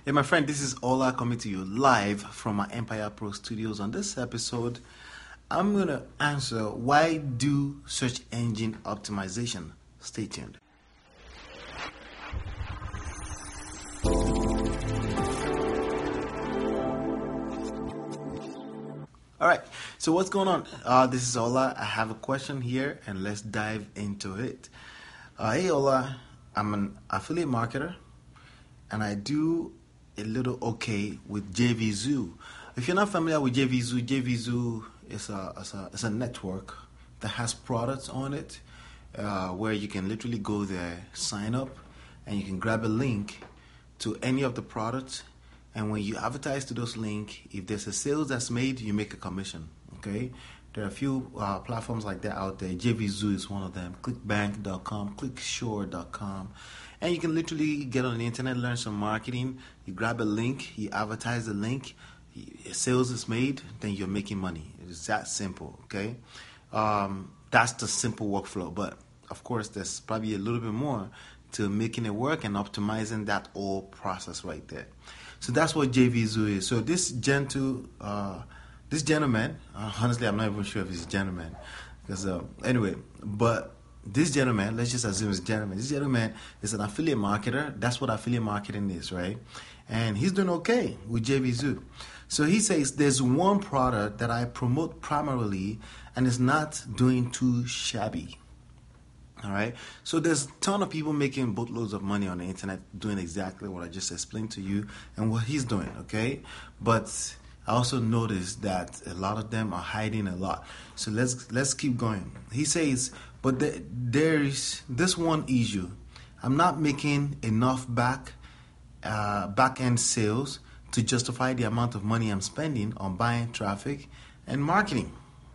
Hey, my friend, this is Ola coming to you live from my Empire Pro Studios. On this episode, I'm going to answer why do search engine optimization. Stay tuned. All right, so what's going on? This is Ola. I have a question here, and let's dive into it. Hey, Ola, I'm an affiliate marketer, and I do a little okay with JVZoo. If you're not familiar with JVZoo is a network that has products on it where you can literally go there, sign up, and you can grab a link to any of the products. And when you advertise to those links, if there's a sales that's made, you make a commission. Okay, there are a few platforms like that out there. JVZoo is one of them. Clickbank.com, Clickshore.com, and you can literally get on the internet, learn some marketing. You grab a link, you advertise the link, sales is made, then you're making money. It's that simple. Okay, that's the simple workflow. But of course, there's probably a little bit more to making it work and optimizing that whole process right there. So that's what JVZoo is. So this gentleman, honestly, I'm not even sure if he's a gentleman, because anyway, but this gentleman, let's just assume it's a gentleman. This gentleman is an affiliate marketer. That's what affiliate marketing is, right? And he's doing okay with JVZoo. So he says there's one product that I promote primarily, and it's not doing too shabby. All right. So there's a ton of people making boatloads of money on the internet doing exactly what I just explained to you and what he's doing. Okay. But I also noticed that a lot of them are hiding a lot. So let's keep going. He says, but there is this one issue. I'm not making enough back end sales to justify the amount of money I'm spending on buying traffic and marketing.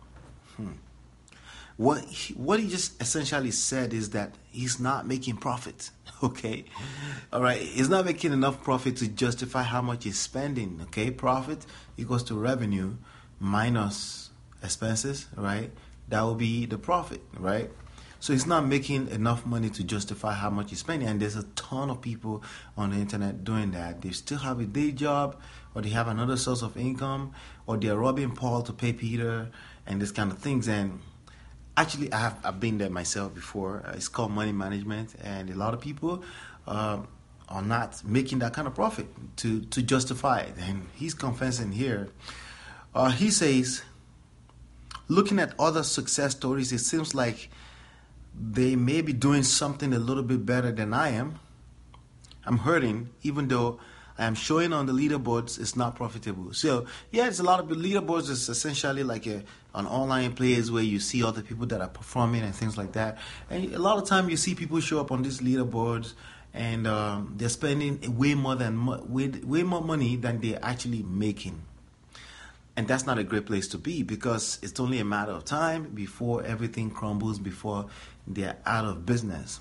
What he just essentially said is that he's not making profit. Okay, all right. He's not making enough profit to justify how much he's spending. Okay, profit equals to revenue minus expenses. Right, that will be the profit. Right. So he's not making enough money to justify how much he's spending, and there's a ton of people on the internet doing that. They still have a day job, or they have another source of income, or they're robbing Paul to pay Peter, and this kind of things. And actually, I've been there myself before. It's called money management, and a lot of people are not making that kind of profit to justify it. And he's confessing here. He says, looking at other success stories, it seems like they may be doing something a little bit better than I am. I'm hurting, even though I am showing on the leaderboards it's not profitable. So yeah, it's a lot of leaderboards. Is essentially like an online place where you see other people that are performing and things like that. And a lot of time you see people show up on these leaderboards and they're spending way more money than they're actually making. And that's not a great place to be, because it's only a matter of time before everything crumbles, before they're out of business.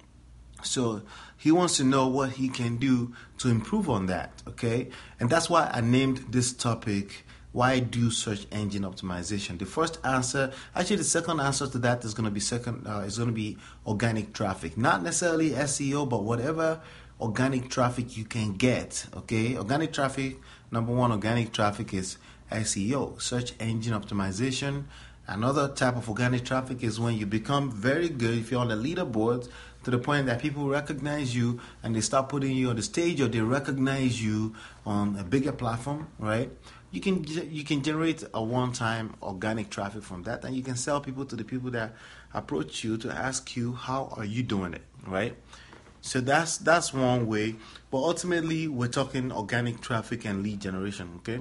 So he wants to know what he can do to improve on that, okay? And that's why I named this topic, why do search engine optimization? The first answer, actually the second answer to that is going to be organic traffic. Not necessarily SEO, but whatever organic traffic you can get, okay? Organic traffic, number one, organic traffic is SEO, search engine optimization. Another type of organic traffic is when you become very good, if you're on the leaderboards, to the point that people recognize you and they start putting you on the stage, or they recognize you on a bigger platform, right? You can generate a one-time organic traffic from that, and you can sell people to the people that approach you to ask you, how are you doing it, right? So that's one way, but ultimately we're talking organic traffic and lead generation, okay?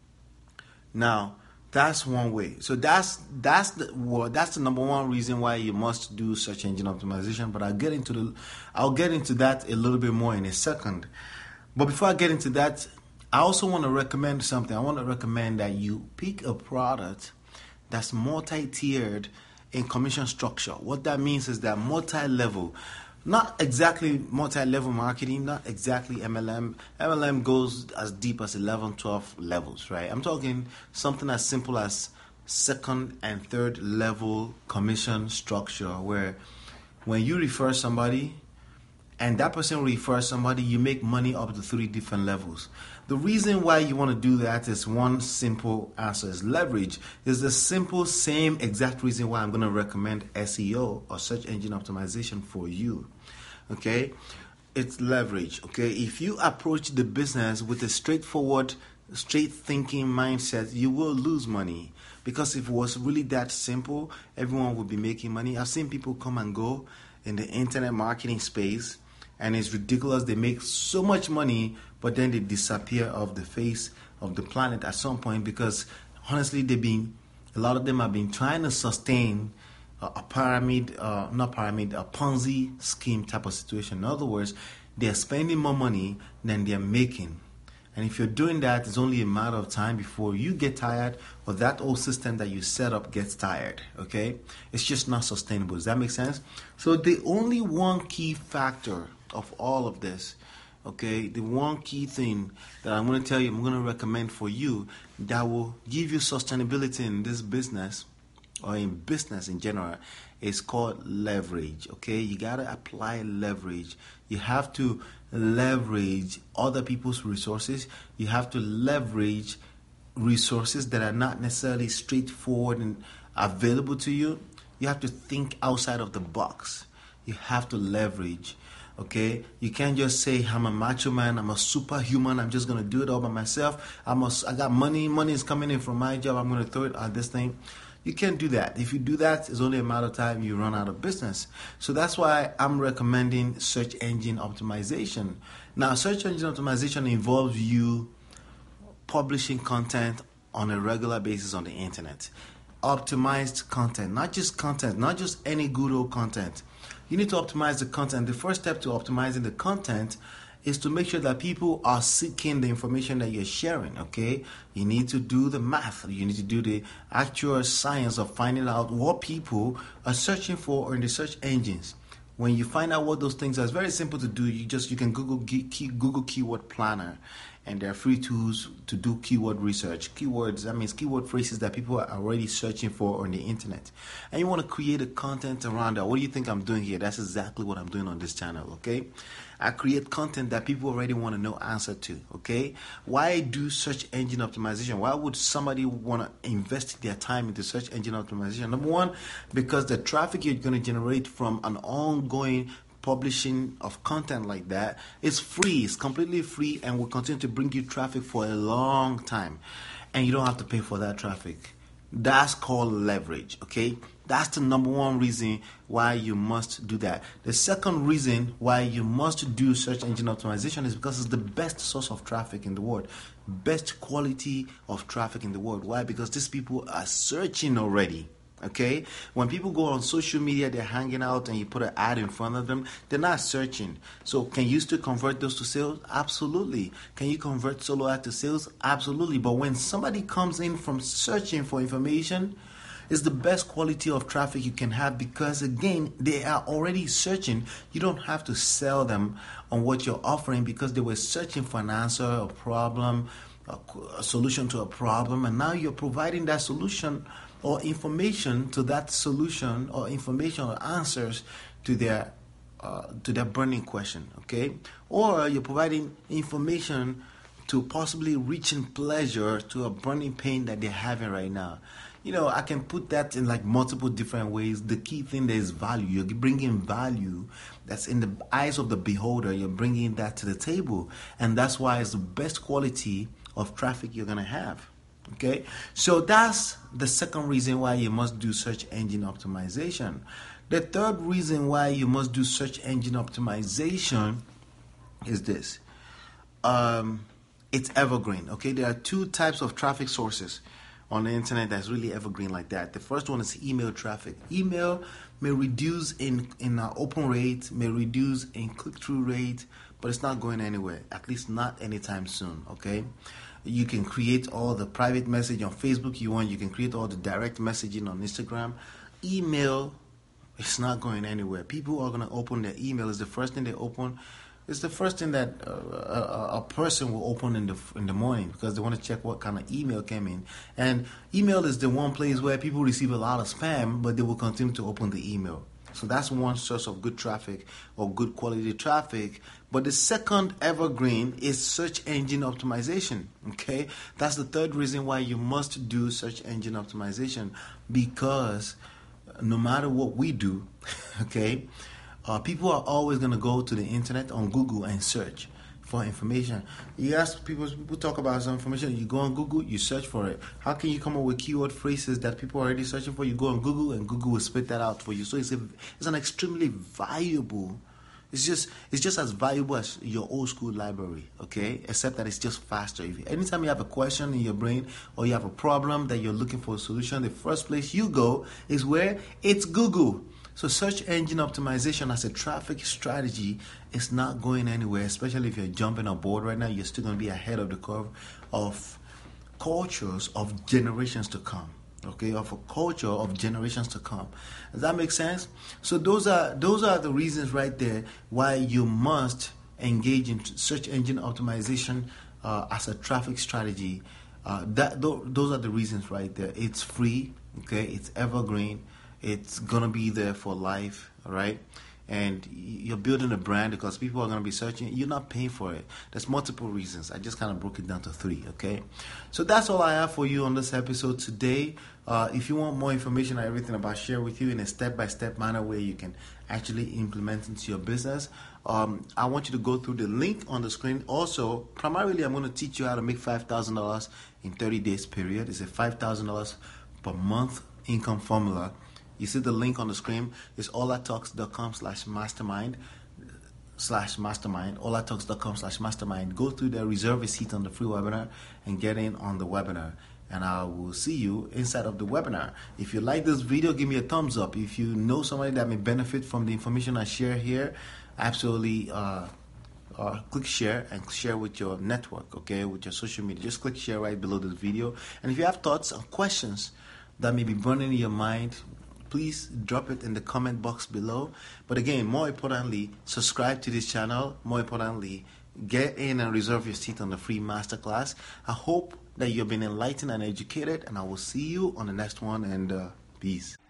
Now, that's one way. So that's the number one reason why you must do search engine optimization. But I'll get into that a little bit more in a second. But before I get into that, I also want to recommend something. I want to recommend that you pick a product that's multi-tiered in commission structure. What that means is that multi-level. Not exactly multi-level marketing, not exactly MLM. MLM goes as deep as 11, 12 levels, right? I'm talking something as simple as second and third level commission structure, where when you refer somebody and that person refers somebody, you make money up to 3 different levels. The reason why you want to do that is one simple answer: is leverage. Is the simple same exact reason why I'm going to recommend SEO, or search engine optimization, for you. Okay, it's leverage. Okay, if you approach the business with a straightforward, straight thinking mindset, you will lose money. Because if it was really that simple, everyone would be making money. I've seen people come and go in the internet marketing space, and it's ridiculous. They make so much money, but then they disappear off the face of the planet at some point, because honestly, a lot of them have been trying to sustain a pyramid, a Ponzi scheme type of situation. In other words, they're spending more money than they're making. And if you're doing that, it's only a matter of time before you get tired, or that old system that you set up gets tired. Okay? It's just not sustainable. Does that make sense? So the only one key factor of all of this, okay, the one key thing that I'm going to tell you, I'm going to recommend for you, that will give you sustainability in this business, or in business in general, is called leverage. Okay, you got to apply leverage. You have to leverage other people's resources. You have to leverage resources that are not necessarily straightforward and available to you. You have to think outside of the box. You have to leverage. Okay, you can't just say, I'm a macho man, I'm a superhuman, I'm just going to do it all by myself. I got money is coming in from my job, I'm going to throw it at this thing. You can't do that. If you do that, it's only a matter of time you run out of business. So that's why I'm recommending search engine optimization. Now, search engine optimization involves you publishing content on a regular basis on the internet. Optimized content, not just any good old content. You need to optimize the content. The first step to optimizing the content is to make sure that people are seeking the information that you're sharing. Okay, you need to do the math. You need to do the actual science of finding out what people are searching for in the search engines. When you find out what those things are, it's very simple to do. You can Google Keyword Planner, and there are free tools to do keyword research. Keywords, that means keyword phrases that people are already searching for on the internet. And you want to create a content around that. What do you think I'm doing here? That's exactly what I'm doing on this channel, okay? I create content that people already want to know answer to, okay? Why do search engine optimization? Why would somebody want to invest their time into search engine optimization? Number one, because the traffic you're going to generate from an ongoing publishing of content like that is free. It's completely free and will continue to bring you traffic for a long time. And you don't have to pay for that traffic. That's called leverage, okay? That's the number one reason why you must do that. The second reason why you must do search engine optimization is because it's the best source of traffic in the world. Best quality of traffic in the world. Why? Because these people are searching already. Okay, when people go on social media, they're hanging out and you put an ad in front of them, they're not searching. So can you still convert those to sales? Absolutely. Can you convert solo ad to sales? Absolutely. But when somebody comes in from searching for information, it's the best quality of traffic you can have, because again, they are already searching. You don't have to sell them on what you're offering, because they were searching for an answer, a problem, a solution to a problem, and now you're providing that solution or information to that solution, or information or answers to their burning question, okay? Or you're providing information to possibly reaching pleasure to a burning pain that they're having right now. You know, I can put that in like multiple different ways. The key thing there is value. You're bringing value that's in the eyes of the beholder. You're bringing that to the table. And that's why it's the best quality of traffic you're going to have. Okay, so that's the second reason why you must do search engine optimization. The third reason why you must do search engine optimization is this. It's evergreen. Okay, there are two types of traffic sources on the internet that's really evergreen like that. The first one is email traffic. Email may reduce in open rate, may reduce in click-through rate, but it's not going anywhere, at least not anytime soon, okay? You can create all the private message on Facebook you want. You can create all the direct messaging on Instagram. Email, it's not going anywhere. People are going to open their email. It's the first thing they open. It's the first thing that a person will open in the morning, because they want to check what kind of email came in. And email is the one place where people receive a lot of spam, but they will continue to open the email. So that's one source of good traffic or good quality traffic. But the second evergreen is search engine optimization. Okay, that's the third reason why you must do search engine optimization, because no matter what we do, okay, people are always going to go to the internet on Google and search for information. You ask people talk about some information, you go on Google, you search for it. How can you come up with keyword phrases that people are already searching for? You go on Google and Google will spit that out for you. So it's an extremely valuable, it's just as valuable as your old school library, okay? Except that it's just faster. Anytime you have a question in your brain or you have a problem that you're looking for a solution, the first place you go is where? It's Google. So search engine optimization as a traffic strategy is not going anywhere, especially if you're jumping on board right now. You're still going to be ahead of the curve of cultures of generations to come. Okay, of a culture of generations to come. Does that make sense? So those are the reasons right there why you must engage in search engine optimization as a traffic strategy. Those are the reasons right there. It's free. Okay, it's evergreen. It's gonna be there for life. All right. And you're building a brand because people are going to be searching. You're not paying for it. There's multiple reasons. I just kind of broke it down to 3, okay? So that's all I have for you on this episode today. If you want more information on everything about Share With You in a step-by-step manner where you can actually implement into your business, I want you to go through the link on the screen. Also, primarily, I'm going to teach you how to make $5,000 in 30 days period. It's a $5,000 per month income formula. You see the link on the screen. It's olatalks.com/mastermind. olatalks.com/mastermind. Go through there, reserve a seat on the free webinar, and get in on the webinar. And I will see you inside of the webinar. If you like this video, give me a thumbs up. If you know somebody that may benefit from the information I share here, absolutely click share and share with your network, okay, with your social media. Just click share right below this video. And if you have thoughts or questions that may be burning in your mind, please drop it in the comment box below. But again, more importantly, subscribe to this channel. More importantly, get in and reserve your seat on the free masterclass. I hope that you've been enlightened and educated, and I will see you on the next one, and peace.